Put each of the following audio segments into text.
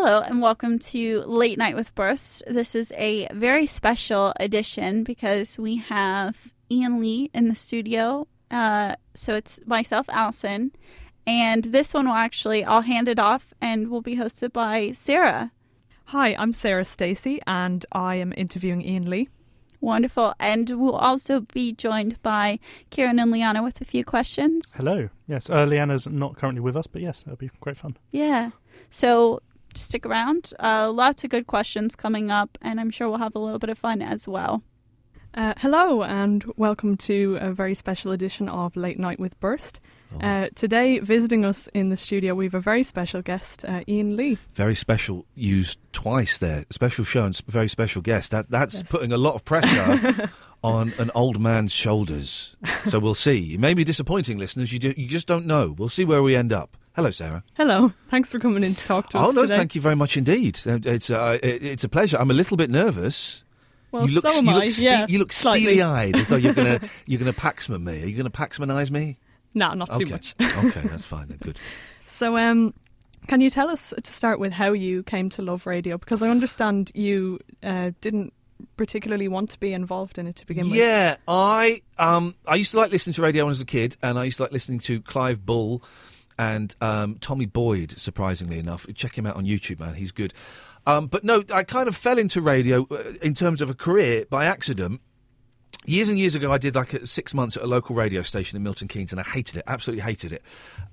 Hello and welcome to Late Night with Burst. This is a very special edition because we have Ian Lee in the studio. So it's myself, Allison, and this one I'll hand it off and will be hosted by Sarah. Hi, I'm Sarah Stacey and I am interviewing Ian Lee. Wonderful. And we'll also be joined by Kieran and Liana with a few questions. Hello. Yes, Liana's not currently with us, but yes, it'll be great fun. Yeah. So stick around. Lots of good questions coming up, and I'm sure we'll have a little bit of fun as well. Hello and welcome to a very special edition of Late Night with Burst. Today, visiting us in the studio, we have a very special guest, Ian Lee. Very special, used twice there. Special show and very special guest. That's yes. Putting a lot of pressure on an old man's shoulders. So we'll see. It may be disappointing, listeners. You just don't know. We'll see where we end up. Hello, Sarah. Hello. Thanks for coming in to talk to us today. today. Thank you very much indeed. It's a pleasure. I'm a little bit nervous. Well, you look steely-eyed, as though you're gonna Paxman me. Are you going to Paxmanize me? No, not too much. Okay, that's fine then. Good. So, can you tell us to start with how you came to love radio? Because I understand you didn't particularly want to be involved in it to begin with. Yeah, I used to like listening to radio when I was a kid, and I used to like listening to Clive Bull and Tommy Boyd. Surprisingly enough, check him out on YouTube, man. He's good. But no, I kind of fell into radio in terms of a career by accident. Years and years ago, I did like 6 months at a local radio station in Milton Keynes, and I hated it, absolutely hated it.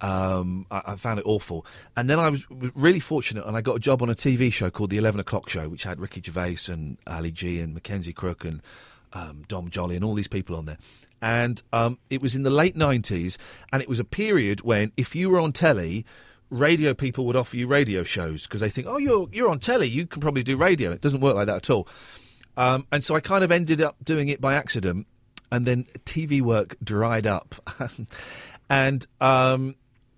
I found it awful. And then I was really fortunate, and I got a job on a TV show called The 11 O'Clock Show, which had Ricky Gervais and Ali G and Mackenzie Crook and Dom Jolly and all these people on there. And it was in the late 90s, and it was a period when if you were on telly, radio people would offer you radio shows because they think, oh, you're on telly, you can probably do radio. It doesn't work like that at all. And so I kind of ended up doing it by accident, and then TV work dried up. And I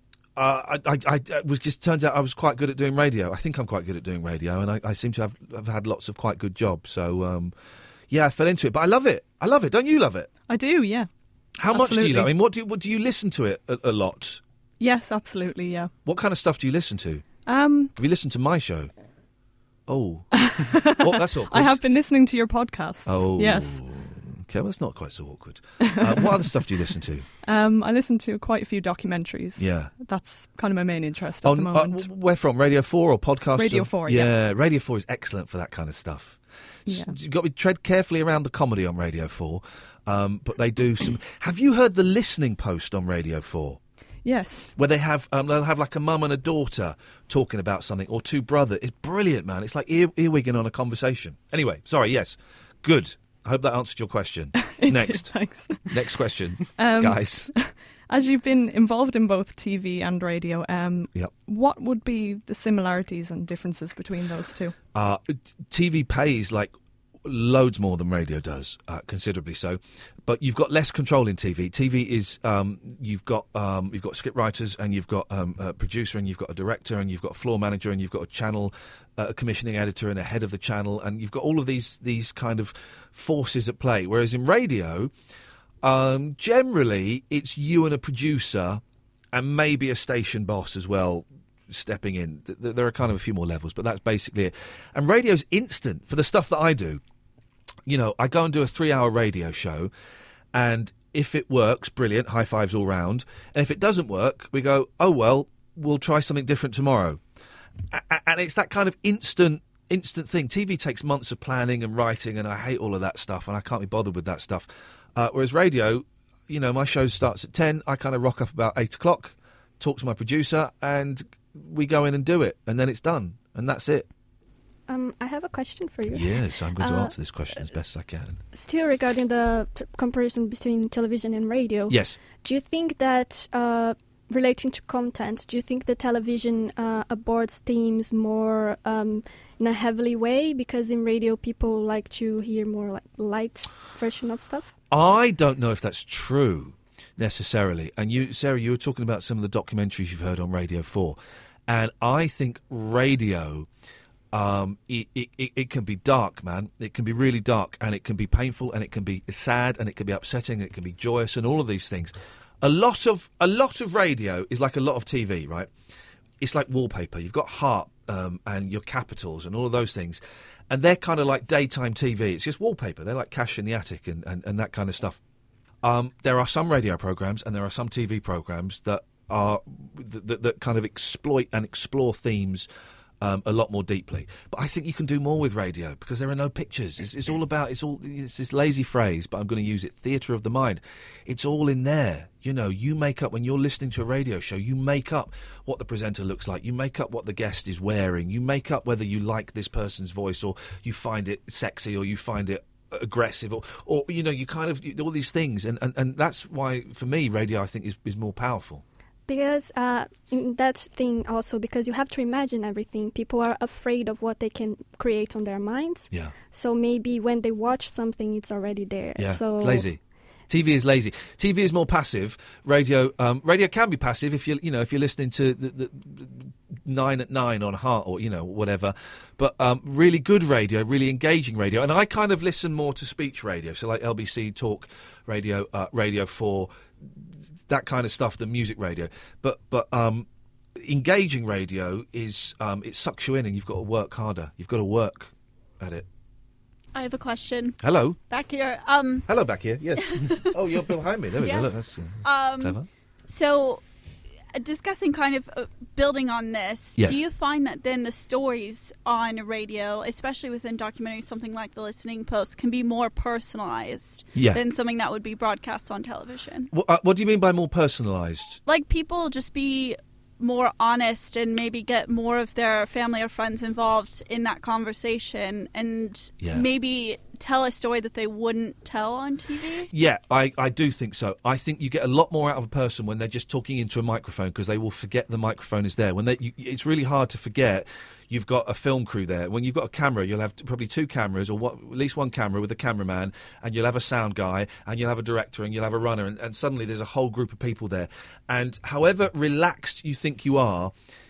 was just turns out I was quite good at doing radio. I think I'm quite good at doing radio, and I seem to have had lots of quite good jobs. So, I fell into it. But I love it. I love it. Don't you love it? I do, yeah. How much do you love it? I mean, what do you listen to it a lot? Yes, absolutely, yeah. What kind of stuff do you listen to? Have you listened to my show? Oh. Well, that's awkward. I have been listening to your podcast. Oh. Yes. Okay, well, it's not quite so awkward. What other stuff do you listen to? I listen to quite a few documentaries. Yeah. That's kind of my main interest at the moment. Where from? Radio 4 or podcasts? Radio 4, yeah. Radio 4 is excellent for that kind of stuff. Yeah. You've got to tread carefully around the comedy on Radio 4, but they do some... Have you heard the listening post on Radio 4? Yes. Where they have, they'll have like a mum and a daughter talking about something, or two brothers. It's brilliant, man. It's like earwigging on a conversation. Anyway, sorry, yes. Good. I hope that answered your question. Next. Thanks. Next question, guys. As you've been involved in both TV and radio, yep. What would be the similarities and differences between those two? TV pays like loads more than radio does, considerably so. But you've got less control in TV. TV is you've got script writers, and you've got a producer, and you've got a director, and you've got a floor manager, and you've got a channel a commissioning editor, and a head of the channel, and you've got all of these kind of forces at play. Whereas in radio, generally it's you and a producer, and maybe a station boss as well stepping in. There are kind of a few more levels, but that's basically it. And radio's instant for the stuff that I do. You know, I go and do a 3-hour radio show, and if it works, brilliant, high fives all round. And if it doesn't work, we go, oh, well, we'll try something different tomorrow. And it's that kind of instant thing. TV takes months of planning and writing, and I hate all of that stuff, and I can't be bothered with that stuff. Whereas radio, you know, my show starts at 10, I kind of rock up about 8 o'clock, talk to my producer, and we go in and do it, and then it's done, and that's it. I have a question for you. Yes, I'm going to answer this question as best as I can. Still regarding the comparison between television and radio. Yes. Do you think that, relating to content, do you think the television aborts themes more in a heavily way? Because in radio, people like to hear more like light version of stuff? I don't know if that's true, necessarily. And you, Sarah, you were talking about some of the documentaries you've heard on Radio 4. And I think radio... It can be dark, man. It can be really dark, and it can be painful, and it can be sad, and it can be upsetting, and it can be joyous, and all of these things. A lot of radio is like a lot of TV, right? It's like wallpaper. You've got heart and your capitals and all of those things. And they're kind of like daytime TV. It's just wallpaper. They're like Cash in the Attic and that kind of stuff. There are some radio programmes and there are some TV programmes that are that kind of exploit and explore themes a lot more deeply. But I think you can do more with radio because there are no pictures. It's this lazy phrase, but I'm going to use it, theatre of the mind. It's all in there. You know, you make up, when you're listening to a radio show, you make up what the presenter looks like. You make up what the guest is wearing. You make up whether you like this person's voice or you find it sexy or you find it aggressive or you know, you kind of, all these things. And that's why, for me, radio, I think, is more powerful. Because in that thing also, because you have to imagine everything. People are afraid of what they can create on their minds. Yeah. So maybe when they watch something, it's already there. Yeah, so it's lazy. TV is lazy. TV is more passive. Radio can be passive if you're listening to the 9 at 9 on Heart or whatever. But really good radio, really engaging radio, and I kind of listen more to speech radio, so like LBC Talk Radio, Radio 4, that kind of stuff, the music radio. But engaging radio is it sucks you in, and you've got to work harder. You've got to work at it. I have a question. Hello. Back here. Hello, back here. Yes. Oh, you're behind me. There we yes. go. Look, that's clever. So, discussing kind of building on this, yes. Do you find that then the stories on radio, especially within documentaries, something like The Listening Post, can be more personalized than something that would be broadcast on television? What do you mean by more personalized? Like people just be more honest and maybe get more of their family or friends involved in that conversation and maybe tell a story that they wouldn't tell on TV? Yeah, I do think so. I think you get a lot more out of a person when they're just talking into a microphone because they will forget the microphone is there. It's really hard to forget you've got a film crew there. When you've got a camera, you'll have probably two cameras or at least one camera with a cameraman, and you'll have a sound guy, and you'll have a director, and you'll have a runner, and suddenly there's a whole group of people there. And however relaxed you think you are,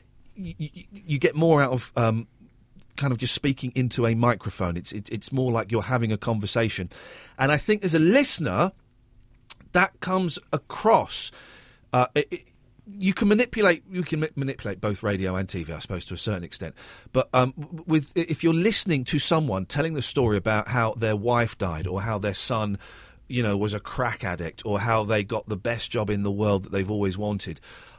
you get more out of kind of just speaking into a microphone. It's more like you're having a conversation. And I think as a listener, that comes across. You can manipulate both radio and TV, I suppose, to a certain extent. But if you're listening to someone telling the story about how their wife died or how their son, was a crack addict or how they got the best job in the world that they've always wanted,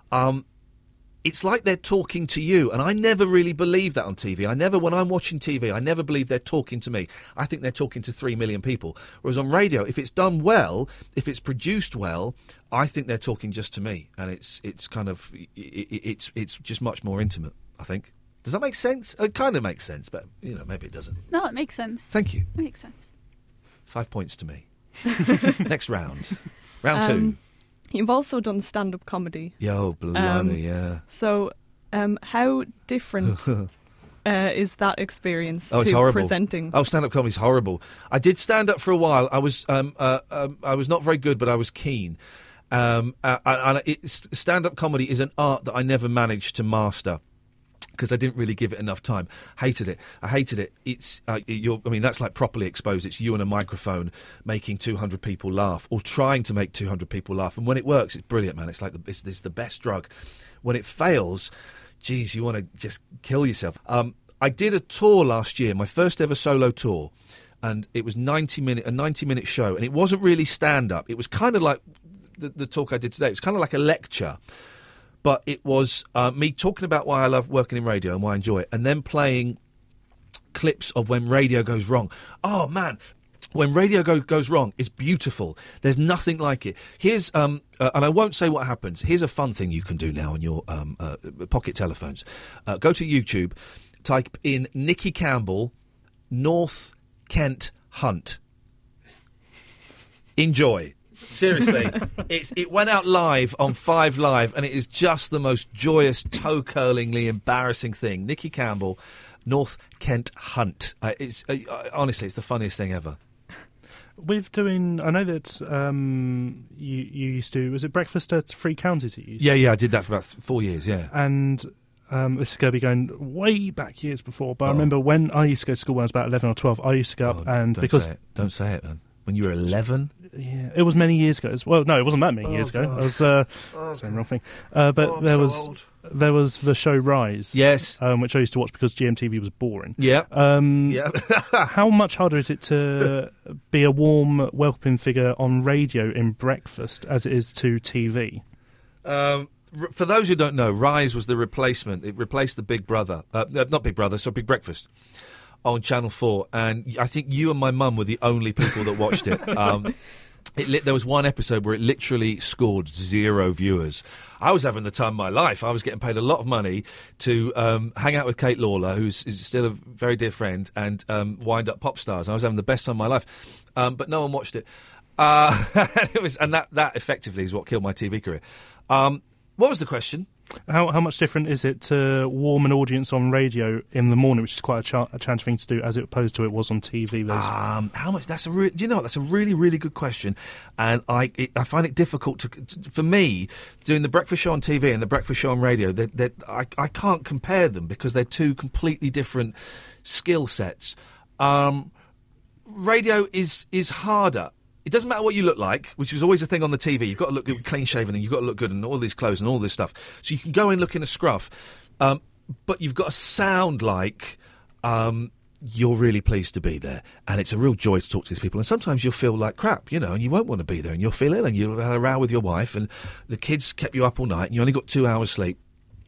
it's like they're talking to you. And I never really believe that on TV. When I'm watching TV, I never believe they're talking to me. I think they're talking to 3 million people. Whereas on radio, if it's done well, if it's produced well, I think they're talking just to me. And it's just much more intimate, I think. Does that make sense? It kind of makes sense, but, maybe it doesn't. No, it makes sense. Thank you. It makes sense. 5 points to me. Next round. Round 2. You've also done stand-up comedy. Yo, blimey, yeah. So, how different is that experience it's to horrible. Presenting? Oh, stand-up comedy's horrible. I did stand-up for a while. I was not very good, but I was keen. Stand-up comedy is an art that I never managed to master, because I didn't really give it enough time. I hated it. It's that's like properly exposed. It's you and a microphone making 200 people laugh, or trying to make 200 people laugh. And when it works, it's brilliant, man. It's like it's the best drug. When it fails, geez, you want to just kill yourself. I did a tour last year, my first ever solo tour, and it was a 90-minute show, and it wasn't really stand-up. It was kind of like the talk I did today. It was kind of like a lecture. But it was me talking about why I love working in radio and why I enjoy it, and then playing clips of when radio goes wrong. Oh, man, when radio goes wrong, it's beautiful. There's nothing like it. Here's, and I won't say what happens. Here's a fun thing you can do now on your pocket telephones. Go to YouTube, type in Nicky Campbell, North Kent Hunt. Enjoy. Seriously, it went out live on 5 Live, and it is just the most joyous, toe-curlingly embarrassing thing. Nicky Campbell, North Kent Hunt. Honestly, it's the funniest thing ever. With doing, I know that you used to, was it Breakfast at 3 Counties you used to? Yeah, I did that for about 4 years, yeah. And this is going to be going way back years before, but I remember when I used to go to school when I was about 11 or 12, I used to go up and... Don't say it, man. When you were 11? Yeah, it was many years ago. Well, no, it wasn't that many years ago. I was saying the wrong thing. But there was the show Rise. Yes. Which I used to watch because GMTV was boring. Yeah. How much harder is it to be a warm, welcoming figure on radio in breakfast as it is to TV? For those who don't know, Rise was the replacement. It replaced the Big Brother. Not Big Brother, so Big Breakfast on Channel 4. And I think you and my mum were the only people that watched it. There was one episode where it literally scored 0 viewers. I was having the time of my life. I was getting paid a lot of money to hang out with Kate Lawler, who's still a very dear friend, and wind up pop stars. I was having the best time of my life, but no one watched it. That effectively is what killed my TV career. What was the question? How much different is it to warm an audience on radio in the morning, which is quite a challenging thing to do, as opposed to it was on TV? How much? That's a really, really good question, and I find it difficult for me doing the breakfast show on TV and the breakfast show on radio. I can't compare them because they're two completely different skill sets. Radio is harder. It doesn't matter what you look like, which was always a thing on the TV. You've got to look clean-shaven and you've got to look good and all these clothes and all this stuff. So you can go in looking a scruff, but you've got to sound like you're really pleased to be there. And it's a real joy to talk to these people. And sometimes you'll feel like crap, and you won't want to be there and you'll feel ill and you'll have a row with your wife and the kids kept you up all night and you only got 2 hours sleep.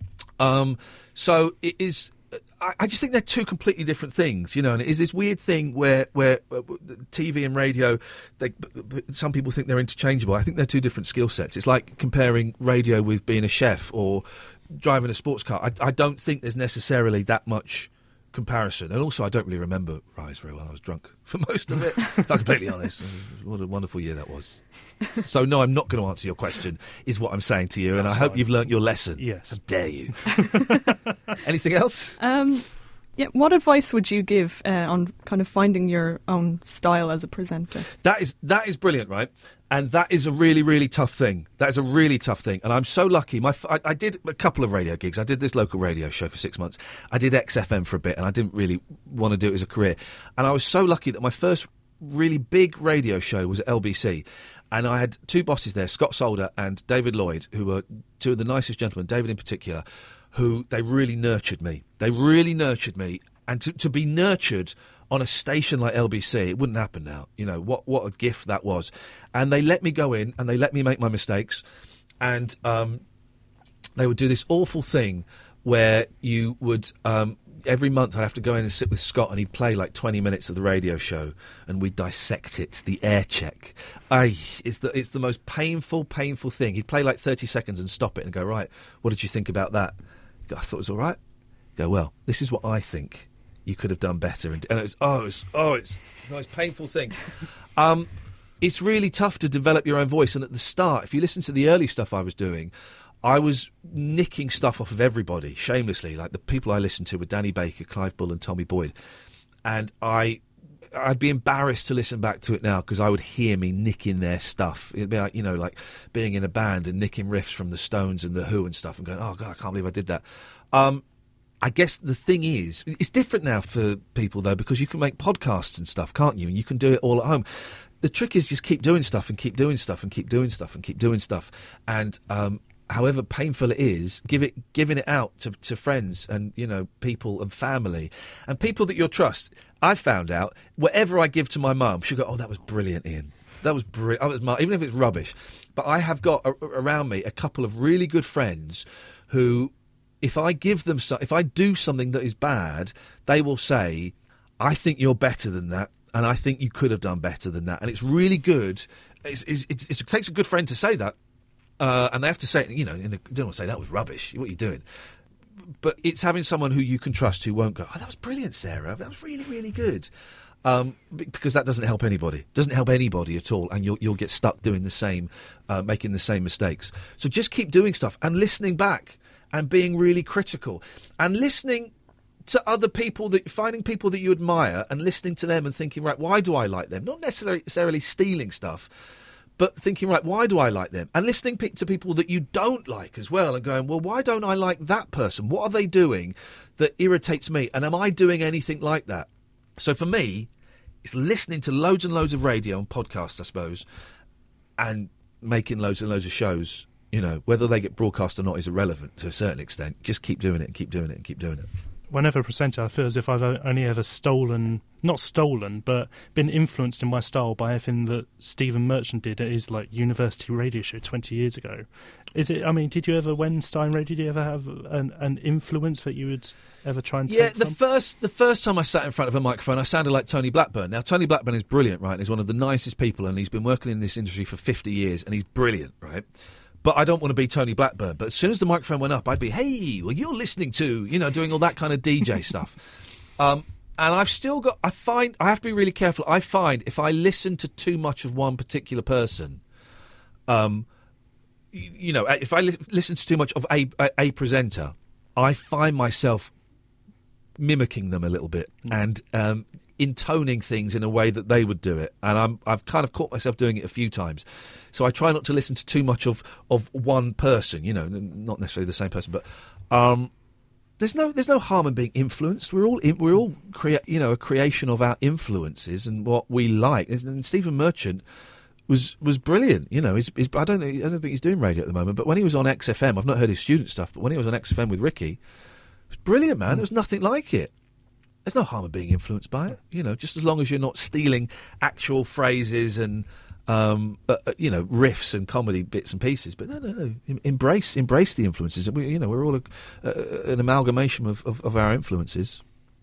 So it is... I just think they're two completely different things, and it is this weird thing where TV and radio, some people think they're interchangeable. I think they're two different skill sets. It's like comparing radio with being a chef or driving a sports car. I don't think there's necessarily that much comparison. And also, I don't really remember Rise very well. I was drunk for most of it, if I'm completely honest. What a wonderful year that was. So, no, I'm not going to answer your question, is what I'm saying to you, and I hope you've learnt your lesson. Yes. How dare you. Anything else? What advice would you give on kind of finding your own style as a presenter? That is brilliant, right? And that is a really, really tough thing. That is a really tough thing. And I'm so lucky. I did a couple of radio gigs. I did this local radio show for 6 months. I did XFM for a bit, and I didn't really want to do it as a career. And I was so lucky that my first really big radio show was at LBC. And I had 2 bosses there, Scott Solder and David Lloyd, who were 2 of the nicest gentlemen, David in particular, who they really nurtured me. They really nurtured me. And to be nurtured on a station like LBC, it wouldn't happen now. What a gift that was. And they let me go in and they let me make my mistakes. And they would do this awful thing where you would... every month I'd have to go in and sit with Scott and he'd play like 20 minutes of the radio show and we'd dissect it, the air check. It's the most painful thing. He'd play like 30 seconds and stop it and go, right, what did you think about that? I thought it was all right. Go, well, this is what I think you could have done better. And it's the most painful thing. It's really tough to develop your own voice. And at the start, if you listen to the early stuff I was doing, I was nicking stuff off of everybody, shamelessly. Like the people I listened to were Danny Baker, Clive Bull and Tommy Boyd. And I'd be embarrassed to listen back to it now because I would hear me nicking their stuff. It'd be like, like being in a band and nicking riffs from the Stones and the Who and stuff and going, oh, God, I can't believe I did that. I guess the thing is, it's different now for people, though, because you can make podcasts and stuff, can't you? And you can do it all at home. The trick is just keep doing stuff and keep doing stuff and keep doing stuff and keep doing stuff. And however painful it is, giving it out to friends and, people and family and people that you'll trust. I found out, whatever I give to my mum, she'll go, oh, that was brilliant, Ian. That was brilliant. Even if it's rubbish. But I have got around me a couple of really good friends who... If I do something that is bad, they will say, I think you're better than that, and I think you could have done better than that. And it's really good. It takes a good friend to say that. And they have to say, they don't want to say, that was rubbish. What are you doing? But it's having someone who you can trust who won't go, oh, that was brilliant, Sarah. That was really, really good. Because that doesn't help anybody. It doesn't help anybody at all, and you'll get stuck doing the same, making the same mistakes. So just keep doing stuff and listening back. And being really critical and listening to other people, finding people that you admire and listening to them and thinking, right, why do I like them? Not necessarily stealing stuff, but thinking, right, why do I like them? And listening to people that you don't like as well and going, well, why don't I like that person? What are they doing that irritates me? And am I doing anything like that? So for me, it's listening to loads and loads of radio and podcasts, I suppose, and making loads and loads of shows. You know, whether they get broadcast or not is irrelevant to a certain extent. Just keep doing it and keep doing it and keep doing it. Whenever a presenter, I feel as if I've only ever not stolen, but been influenced in my style by everything that Stephen Merchant did at his university radio show 20 years ago. Is it? I mean, did you ever, when Stein Radio, did you ever have an influence that you would ever try and take from? The first time I sat in front of a microphone, I sounded like Tony Blackburn. Now, Tony Blackburn is brilliant, right? He's one of the nicest people, and he's been working in this industry for 50 years, and he's brilliant, right? But I don't want to be Tony Blackburn. But as soon as the microphone went up, I'd be, hey, well, you're listening to, doing all that kind of DJ stuff. And I've still got, I have to be really careful. I find if I listen to too much of one particular person, if I listen to too much of a presenter, I find myself mimicking them a little bit and intoning things in a way that they would do it, and I've kind of caught myself doing it a few times. So I try not to listen to too much of one person, not necessarily the same person, but there's no harm in being influenced. We're all a creation of our influences and what we like. And Stephen Merchant was brilliant. I don't think he's doing radio at the moment, but when he was on XFM, I've not heard his student stuff, but when he was on XFM with Ricky, it was brilliant, man. There was nothing like it. There's no harm in being influenced by it, just as long as you're not stealing actual phrases and, riffs and comedy bits and pieces. But no, embrace the influences. We're all an amalgamation of our influences.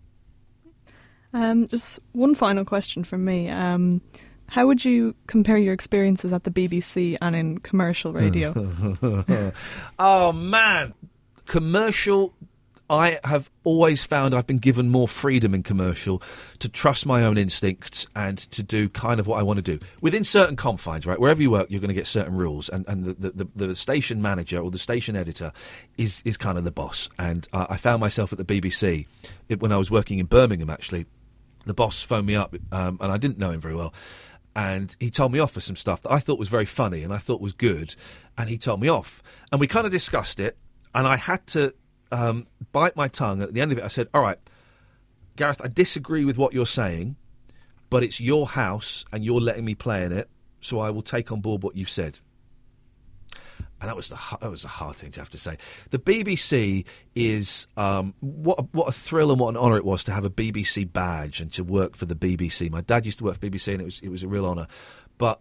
Just one final question from me. How would you compare your experiences at the BBC and in commercial radio? Oh, man. Commercial... I have always found I've been given more freedom in commercial to trust my own instincts and to do kind of what I want to do within certain confines, right? Wherever you work, you're going to get certain rules, and the station manager or the station editor is kind of the boss. And I found myself at the BBC when I was working in Birmingham. Actually, the boss phoned me up, and I didn't know him very well. And he told me off for some stuff that I thought was very funny and I thought was good, and he told me off. And we kind of discussed it, and I had to bite my tongue. At the end of it, I said, all right, Gareth, I disagree with what you're saying, but it's your house and you're letting me play in it, so I will take on board what you've said. And that was a hard thing to have to say. The BBC is what a thrill and what an honour it was to have a BBC badge and to work for the BBC. My dad used to work for BBC, and it was a real honour. But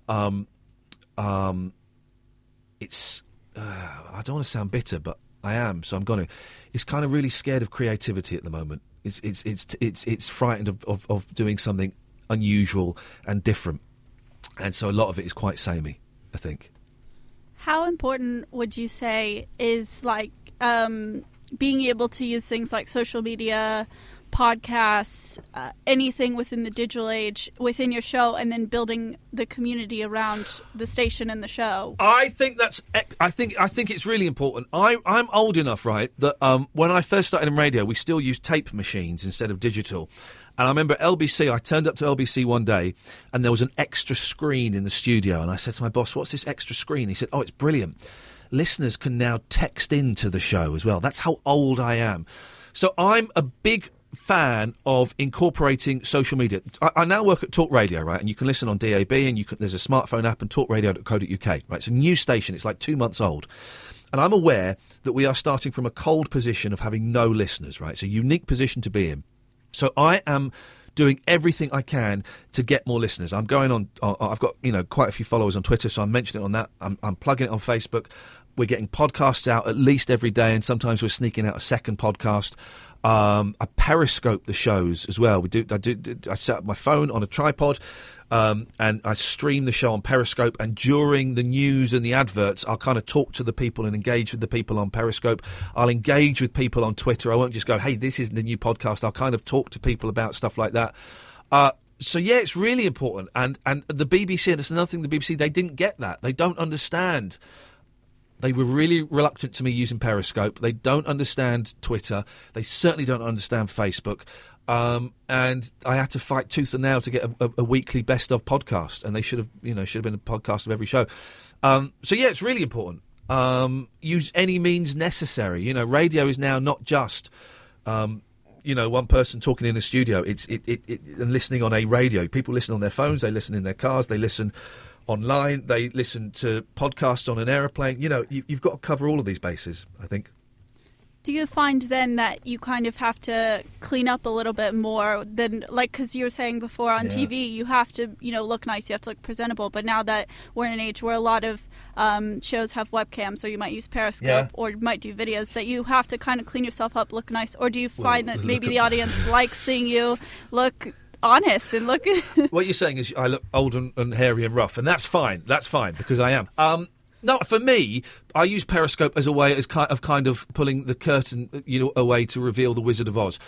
it's I don't want to sound bitter, but I am, so I'm going to. It's kind of really scared of creativity at the moment. It's frightened of doing something unusual and different, and so a lot of it is quite samey, I think. How important would you say is being able to use things like social media, podcasts, anything within the digital age within your show, and then building the community around the station and the show? I think I think it's really important. I'm old enough, right, that when I first started in radio, we still used tape machines instead of digital. And I remember LBC, I turned up to LBC one day and there was an extra screen in the studio. And I said to my boss, what's this extra screen? He said, oh, it's brilliant. Listeners can now text into the show as well. That's how old I am. So I'm a big fan of incorporating social media. I now work at Talk Radio, right? And you can listen on DAB, and there's a smartphone app and talkradio.co.uk, right? It's a new station. It's like 2 months old. And I'm aware that we are starting from a cold position of having no listeners, right? It's a unique position to be in. So I am doing everything I can to get more listeners. I'm going on. I've got quite a few followers on Twitter, so I'm mentioning it on that. I'm plugging it on Facebook. We're getting podcasts out at least every day, and sometimes we're sneaking out a second podcast. I periscope the shows as well. I set up my phone on a tripod, and I stream the show on Periscope. And during the news and the adverts, I'll kind of talk to the people and engage with the people on Periscope. I'll engage with people on Twitter. I won't just go, hey, this is the new podcast. I'll kind of talk to people about stuff like that. So, yeah, it's really important. And the BBC, and it's another thing, the BBC, they didn't get that. They don't understand. They were really reluctant to me using Periscope. They don't understand Twitter. They certainly don't understand Facebook. And I had to fight tooth and nail to get a weekly best of podcast, and they should have been a podcast of every show. So yeah, it's really important. Use any means necessary. Radio is now not just one person talking in a studio. It's and listening on a radio. People listen on their phones. They listen in their cars. They listen online. They listen to podcasts on an aeroplane. You know, you've got to cover all of these bases, I think. Do you find then that you kind of have to clean up a little bit more than, like, because you were saying before on TV, you have to, look nice, you have to look presentable. But now that we're in an age where a lot of shows have webcams, or you might use Periscope, or you might do videos, that you have to kind of clean yourself up, look nice? Or do you find that maybe the audience likes seeing you look honest and look... What you're saying is I look old and hairy and rough, and that's fine. That's fine, because I am. No, for me, I use Periscope as a way kind of pulling the curtain, away to reveal the Wizard of Oz.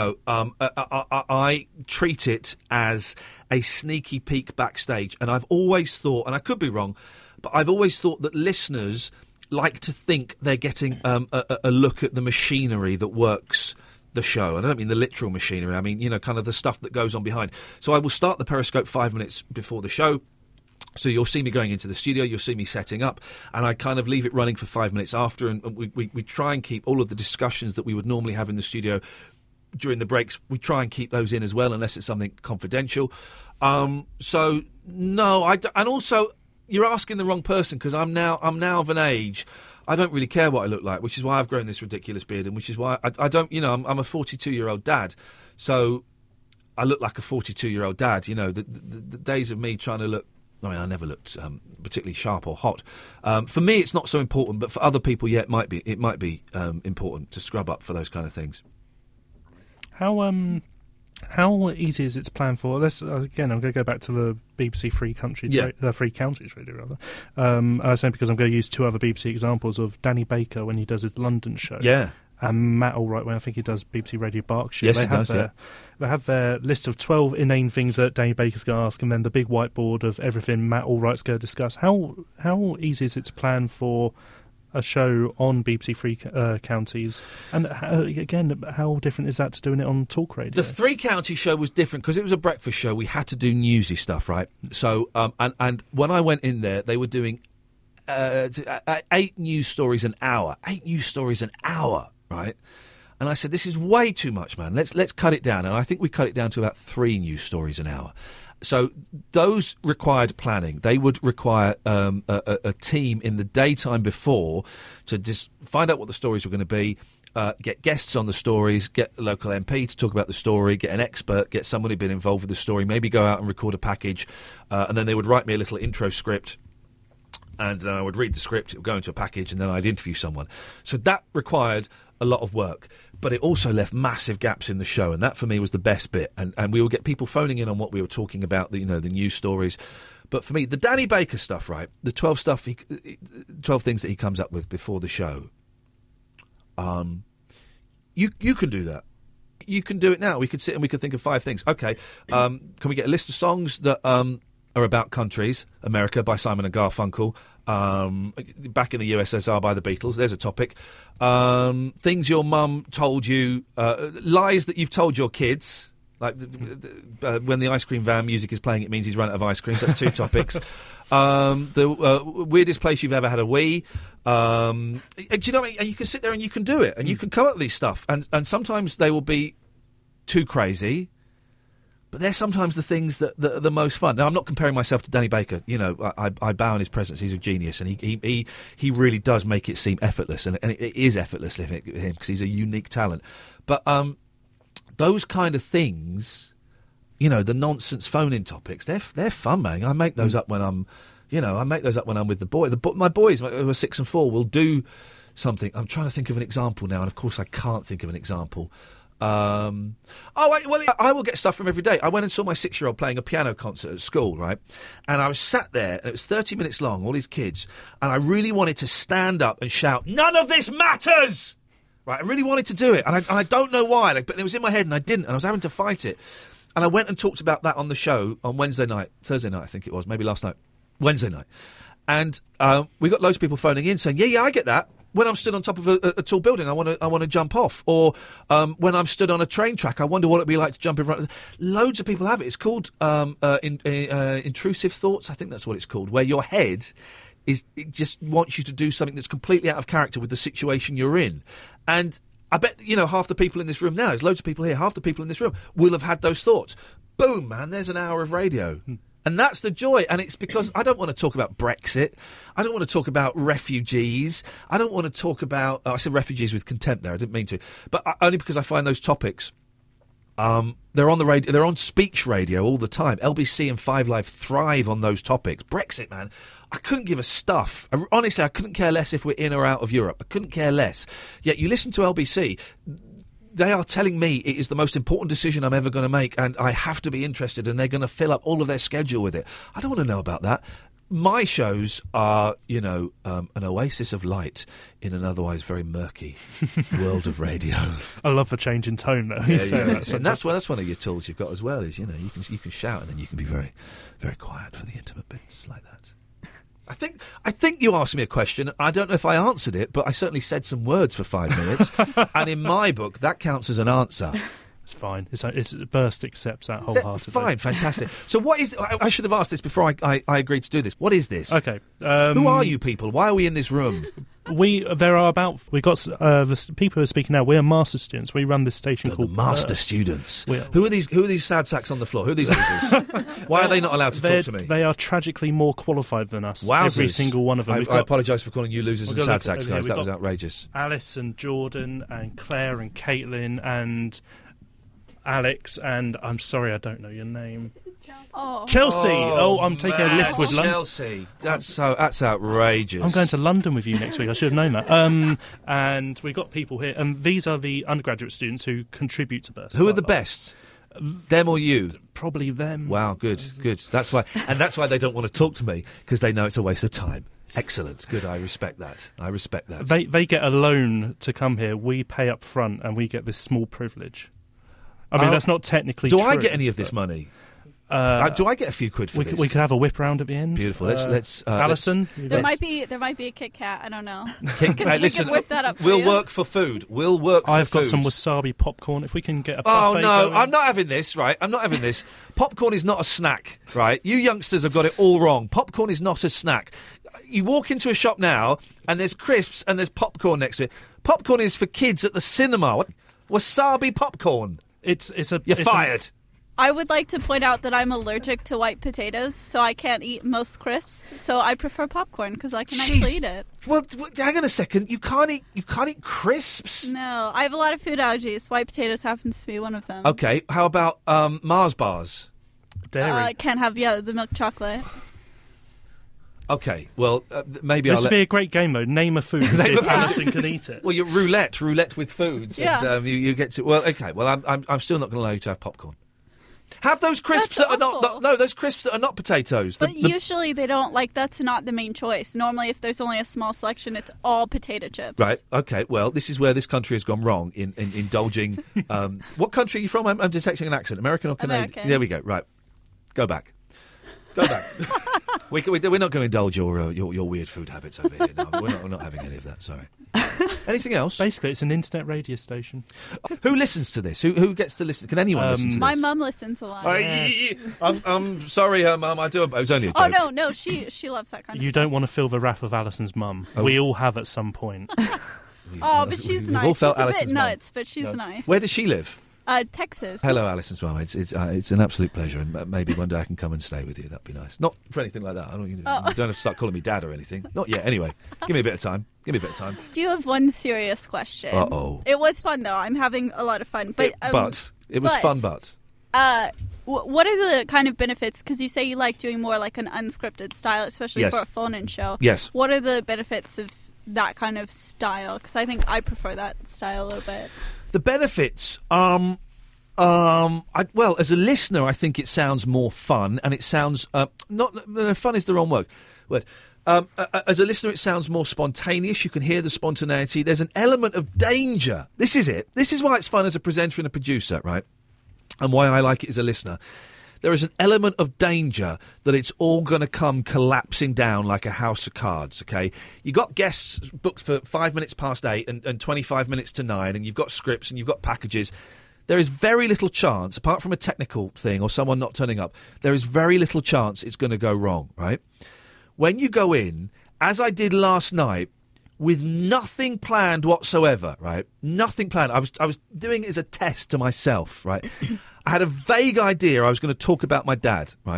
I treat it as a sneaky peek backstage, and I've always thought, and I could be wrong, but I've always thought that listeners like to think they're getting a look at the machinery that works the show. And I don't mean the literal machinery. I mean, kind of the stuff that goes on behind. So I will start the Periscope 5 minutes before the show. So you'll see me going into the studio, you'll see me setting up, and I kind of leave it running for 5 minutes after, and we try and keep all of the discussions that we would normally have in the studio during the breaks, we try and keep those in as well, unless it's something confidential. So, no, and also, you're asking the wrong person, because I'm now of an age, I don't really care what I look like, which is why I've grown this ridiculous beard, and which is why I don't, I'm a 42-year-old dad, so I look like a 42-year-old dad, the days of me trying to look... I never looked particularly sharp or hot. For me, it's not so important, but for other people, it might be important to scrub up for those kind of things. How easy is it to plan for? I'm going to go back to the BBC Free Counties radio, rather. I was saying because I'm going to use two other BBC examples of Danny Baker when he does his London show. Yeah. And Matt Allwright, when I think he does BBC Radio Berkshire. Yes, they have their list of 12 inane things that Danny Baker's going to ask, and then the big whiteboard of everything Matt Allwright's going to discuss. How easy is it to plan for a show on BBC Free Counties? And how different is that to doing it on talk radio? The Three Counties show was different because it was a breakfast show. We had to do newsy stuff, right? So, and when I went in there, they were doing 8 news stories an hour. 8 news stories an hour. Right, and I said, this is way too much, man. Let's cut it down. And I think we cut it down to about 3 news stories an hour. So those required planning. They would require a team in the daytime before to just find out what the stories were going to be, get guests on the stories, get a local MP to talk about the story, get an expert, get someone who'd been involved with the story, maybe go out and record a package, and then they would write me a little intro script. And then I would read the script, it would go into a package, and then I'd interview someone. So that required a lot of work, but it also left massive gaps in the show, and that for me was the best bit. And we would get people phoning in on what we were talking about, the news stories. But for me, the Danny Baker stuff, right, the 12 things that he comes up with before the show, you can do that. You can do it now. We could sit and we could think of 5 things. Okay, can we get a list of songs that are about countries? America by Simon and Garfunkel. Back in the USSR by the Beatles. There's a topic. Things your mum told you, lies that you've told your kids. Like when the ice cream van music is playing, it means he's run out of ice cream. So that's 2 topics. The weirdest place you've ever had a wee. Do you know what I mean? And you can sit there and you can do it, and you can come up with these stuff. And sometimes they will be too crazy. But they're sometimes the things that are the most fun. Now, I'm not comparing myself to Danny Baker. I bow in his presence. He's a genius, and he really does make it seem effortless, and it is effortless with him because he's a unique talent. But those kind of things, the nonsense phone-in topics, they're fun, man. I make those up when I'm, with the boy. My boys who are 6 and 4 will do something. I'm trying to think of an example now, and of course I can't think of an example. I will get stuff from every day. I went and saw my 6-year-old playing a piano concert at school, right? And I was sat there, and it was 30 minutes long, all these kids, and I really wanted to stand up and shout, "None of this matters!" Right? I really wanted to do it, and I don't know why, but it was in my head, and I didn't, and I was having to fight it. And I went and talked about that on the show on Thursday night, I think it was, maybe last night, Wednesday night. And we got loads of people phoning in saying, yeah, I get that. When I'm stood on top of a tall building, I want to jump off. Or when I'm stood on a train track, I wonder what it'd be like to jump in front. Loads of people have it. It's called intrusive thoughts. I think that's what it's called, where your head it just wants you to do something that's completely out of character with the situation you're in. And I bet, half the people in this room now, there's loads of people here, half the people in this room will have had those thoughts. Boom, man, there's an hour of radio. And that's the joy. And it's because I don't want to talk about Brexit. I don't want to talk about refugees. I don't want to talk about... I said refugees with contempt there. I didn't mean to. But only because I find those topics... they're on the radio. They're on speech radio all the time. LBC and 5 Live thrive on those topics. Brexit, man, I couldn't give a stuff. Honestly, I couldn't care less if we're in or out of Europe. I couldn't care less. Yet you listen to LBC, they are telling me it is the most important decision I'm ever going to make, and I have to be interested, and they're going to fill up all of their schedule with it. I don't want to know about that. My shows are, an oasis of light in an otherwise very murky world of radio. I love the change in tone, though. And that's one of your tools you've got as well. Is you can shout and then you can be very, very quiet for the intimate bits like that. I think you asked me a question. I don't know if I answered it, but I certainly said some words for 5 minutes. And in my book, that counts as an answer. It's fine. It's Burst accepts that wholeheartedly. Fine, fantastic. So what is... I should have asked this before I agreed to do this. What is this? Okay. Who are you people? Why are we in this room? We got the people who are speaking now. We are master students. We run this station called the master students. Who are these sad sacks on the floor? Who are these losers? Why are they not allowed to talk to me? They are tragically more qualified than us. Wowzers. Every single one of them. I apologise for calling you losers and sad sacks, guys. That was outrageous. Alice and Jordan and Claire and Caitlin and Alex and I'm sorry, I don't know your name. Chelsea. I'm taking a lift with London. Chelsea. That's outrageous. I'm going to London with you next week. I should have known that. And we've got people here, and these are the undergraduate students who contribute to Burst. Who are the best? Them or you? Probably them. Wow, good. That's why they don't want to talk to me, because they know it's a waste of time. Excellent. Good. I respect that. They get a loan to come here. We pay up front, and we get this small privilege. I mean, that's not technically true. Do I get any of this money? Do I get a few quid for this? We could have a whip round at the end. Beautiful. Let's Alison. There might be a Kit Kat. I don't know. Listen, whip that up. We'll work for food. I've got some wasabi popcorn. If we can get a buffet. Oh no, going. I'm not having this. Right, I'm not having this. Popcorn is not a snack. Right, you youngsters have got it all wrong. Popcorn is not a snack. You walk into a shop now, and there's crisps and there's popcorn next to it. Popcorn is for kids at the cinema. Wasabi popcorn. You're fired. I would like to point out that I'm allergic to white potatoes, so I can't eat most crisps. So I prefer popcorn because I can actually eat it. Well, hang on a second. You can't eat crisps. No, I have a lot of food allergies. White potatoes happens to be one of them. Okay, how about Mars bars? Dairy. I can't have the milk chocolate. Okay, well, maybe this would be a great game, though. Name a food and see if Alison can eat it. Well, you're roulette with foods. Yeah. And, you get to... Well, okay, well, I'm still not going to allow you to have popcorn. Have those crisps that are not... No, those crisps that are not potatoes. But usually they don't, that's not the main choice. Normally, if there's only a small selection, it's all potato chips. Right, okay, well, this is where this country has gone wrong in indulging... what country are you from? I'm detecting an accent. American or Canadian? American. There we go, right. Go back. We're not going to indulge your weird food habits over here. No, we're not having any of that. Sorry. Anything else? Basically, it's an internet radio station. Who listens to this? Who gets to listen? Can anyone listen to this? My mum listens a lot. I'm sorry, Mum. I do. It was only a joke. Oh no, she loves that kind of stuff. You don't want to feel the wrath of Alison's mum. Oh. We all have at some point. But she's nice. She's a bit nuts, but she's nice. Where does she live? Texas. Hello, Alison's mum. It's an absolute pleasure, and maybe one day I can come and stay with you. That'd be nice. Not for anything like that. You don't have to start calling me Dad or anything. Not yet. Anyway, give me a bit of time. Do you have one serious question? Uh-oh. It was fun though. I'm having a lot of fun. But it was fun. What are the kind of benefits? Because you say you like doing more like an unscripted style, especially for a phone-in show. Yes. What are the benefits of that kind of style? Because I think I prefer that style a little bit. The benefits, well, as a listener, I think it sounds more fun, and it sounds fun is the wrong word. As a listener, it sounds more spontaneous. You can hear the spontaneity. There's an element of danger. This is it. This is why it's fun as a presenter and a producer, right? And why I like it as a listener. There is an element of danger that it's all going to come collapsing down like a house of cards, okay? You got guests booked for 5 minutes past 8 and 25 minutes to 9, and you've got scripts and you've got packages. There is very little chance, apart from a technical thing or someone not turning up, there is very little chance it's going to go wrong, right? When you go in, as I did last night, with nothing planned whatsoever, right? Nothing planned. I was doing it as a test to myself, right? I had a vague idea I was going to talk about my dad, right?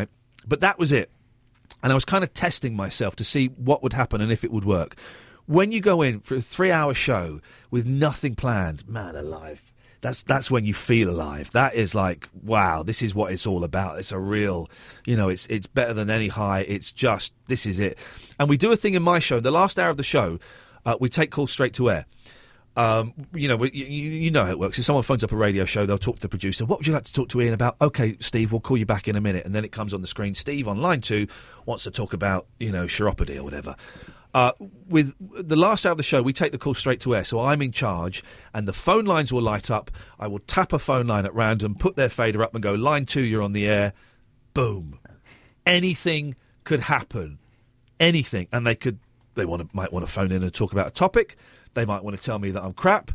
But that was it. And I was kind of testing myself to see what would happen and if it would work. When you go in for a 3-hour show with nothing planned, man alive, that's when you feel alive. That is like, wow, this is what it's all about. It's a real, it's better than any high. It's just, this is it. And we do a thing in my show. The last hour of the show, we take calls straight to air. You know how it works. If someone phones up a radio show, they'll talk to the producer. What would you like to talk to Ian about? Okay, Steve, we'll call you back in a minute. And then it comes on the screen. Steve on line 2 wants to talk about, chiropody or whatever. With the last hour of the show, we take the call straight to air. So I'm in charge and the phone lines will light up. I will tap a phone line at random, put their fader up and go, line 2, you're on the air. Boom. Anything could happen. Anything. And might want to phone in and talk about a topic. They might want to tell me that I'm crap.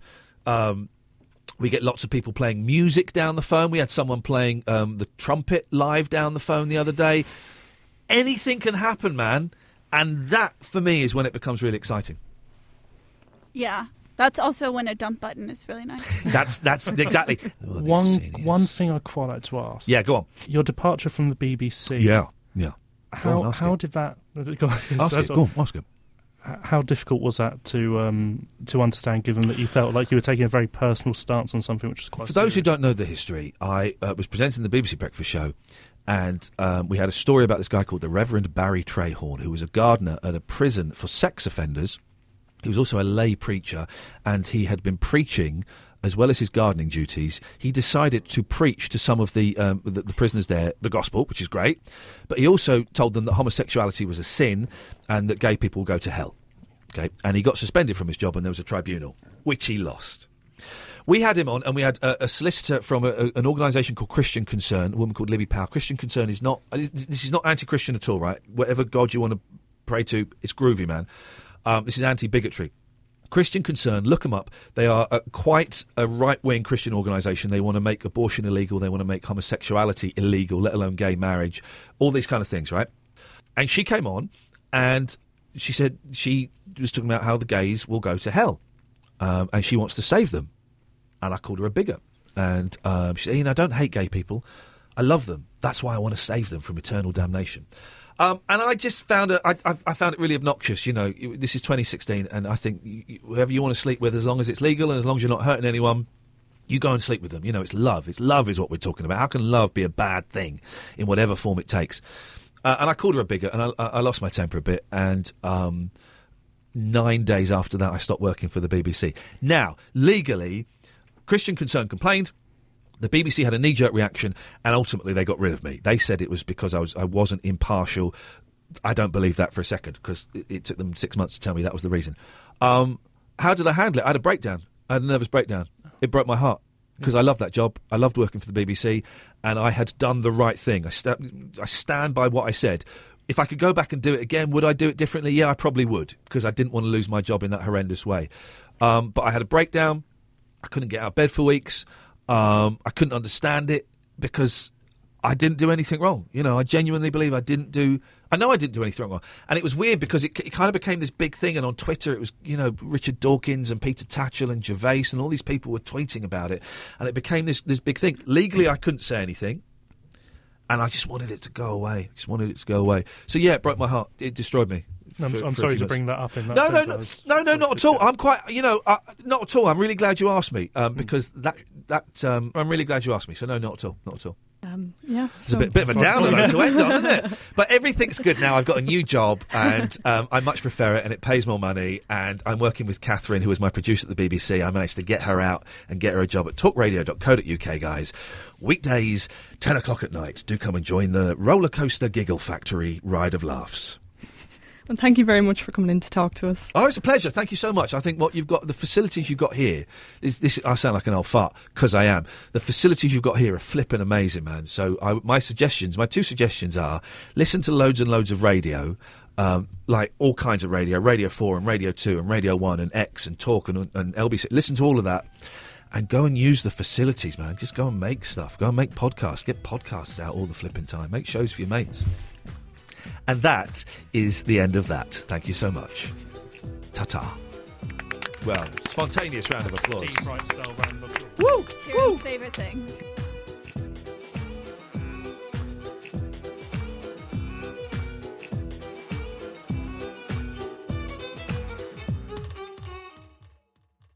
We get lots of people playing music down the phone. We had someone playing the trumpet live down the phone the other day. Anything can happen, man. And that, for me, is when it becomes really exciting. Yeah. That's also when a dump button is really nice. That's exactly. One thing I'd quite like to ask. Yeah, go on. Your departure from the BBC. Yeah. How did that... Ask it. How difficult was that to understand, given that you felt like you were taking a very personal stance on something which was quite For serious? those who don't know the history, I was presenting the BBC Breakfast Show, and we had a story about this guy called the Reverend Barry Trehorn, who was a gardener at a prison for sex offenders. He was also a lay preacher, and he had been preaching as well as his gardening duties. He decided to preach to some of the prisoners there the gospel, which is great, but he also told them that homosexuality was a sin and that gay people will go to hell. Okay, and he got suspended from his job, and there was a tribunal, which he lost. We had him on, and we had a solicitor from an organisation called Christian Concern, a woman called Libby Powell. Christian Concern is not... This is not anti-Christian at all, right? Whatever God you want to pray to, it's groovy, man. This is anti-bigotry. Christian Concern, look them up. They are quite a right-wing Christian organisation. They want to make abortion illegal. They want to make homosexuality illegal, let alone gay marriage, all these kind of things, right? And she came on, and she said she was talking about how the gays will go to hell, and she wants to save them. And I called her a bigot. And she said, I don't hate gay people. I love them. That's why I want to save them from eternal damnation. And I just found I found it really obnoxious. This is 2016, and I think whoever you want to sleep with, as long as it's legal and as long as you're not hurting anyone, you go and sleep with them. It's love. It's love is what we're talking about. How can love be a bad thing in whatever form it takes? And I called her a bigot, and I lost my temper a bit. And 9 days after that, I stopped working for the BBC. Now, legally, Christian Concern complained. The BBC had a knee-jerk reaction, and ultimately they got rid of me. They said it was because I wasn't impartial. I don't believe that for a second, because it took them 6 months to tell me that was the reason. How did I handle it? I had a breakdown. I had a nervous breakdown. It broke my heart, because I loved that job. I loved working for the BBC, and I had done the right thing. I stand by what I said. If I could go back and do it again, would I do it differently? Yeah, I probably would, because I didn't want to lose my job in that horrendous way. But I had a breakdown. I couldn't get out of bed for weeks. I couldn't understand it because I didn't do anything wrong. I genuinely believe I didn't do anything wrong. And it was weird because it kind of became this big thing. And on Twitter, it was, Richard Dawkins and Peter Tatchell and Gervais and all these people were tweeting about it. And it became this big thing. Legally, I couldn't say anything. And I just wanted it to go away. So, yeah, it broke my heart. It destroyed me. I'm sorry to bring that up in that sense. No, not at all. I'm quite, not at all. I'm really glad you asked me because I'm really glad you asked me. So no, not at all. Yeah, it's a bit of a downer though to end on, isn't it? But everything's good now. I've got a new job, and I much prefer it, and it pays more money. And I'm working with Catherine, who is my producer at the BBC. I managed to get her out and get her a job at talkradio.co.uk, guys. Weekdays, 10 o'clock at night. Do come and join the roller coaster giggle factory ride of laughs. And thank you very much for coming in to talk to us. Oh, it's a pleasure. Thank you so much. I think what you've got, the facilities you've got here, this I sound like an old fart, because I am. The facilities you've got here are flipping amazing, man. So my two suggestions are, listen to loads and loads of radio, like all kinds of radio, Radio 4 and Radio 2 and Radio 1 and X and Talk and LBC. Listen to all of that. And go and use the facilities, man. Just go and make stuff. Go and make podcasts. Get podcasts out all the flipping time. Make shows for your mates. And that is the end of that. Thank you so much. Ta-ta. Well, spontaneous round of applause. Steve Wright style round of applause. Woo! Kieran's favourite thing.